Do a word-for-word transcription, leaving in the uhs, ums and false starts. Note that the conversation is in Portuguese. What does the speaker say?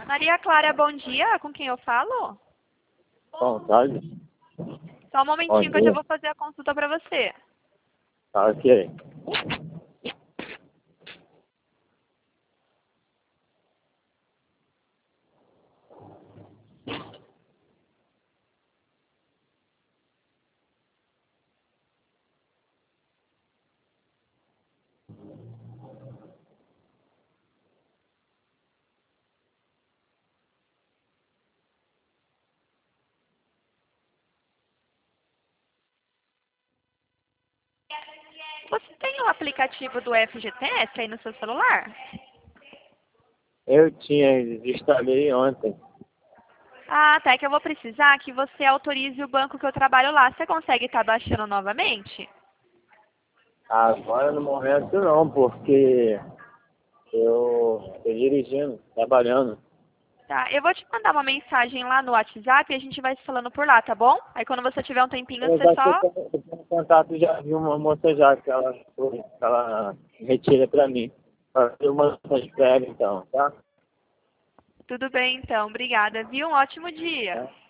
Maria Clara, bom dia. Com quem eu falo? Bom, tarde. Só um Bom momentinho que eu já dia. vou fazer a consulta para você. Tá ok. Você tem o aplicativo do F G T S aí no seu celular? Eu tinha, instalei ontem. Ah, tá. É que eu vou precisar que você autorize o banco que eu trabalho lá. Você consegue estar baixando novamente? Agora no momento não, porque eu estou dirigindo, trabalhando. Tá. Eu vou te mandar uma mensagem lá no WhatsApp e a gente vai se falando por lá, tá bom? Aí quando você tiver um tempinho, Eu você já sei só... que eu tenho um contato já de uma moça já que ela, foi- que ela retira para mim. Eu mando para ela então, tá? Tudo bem, então. Obrigada, viu? Um ótimo dia. Tá?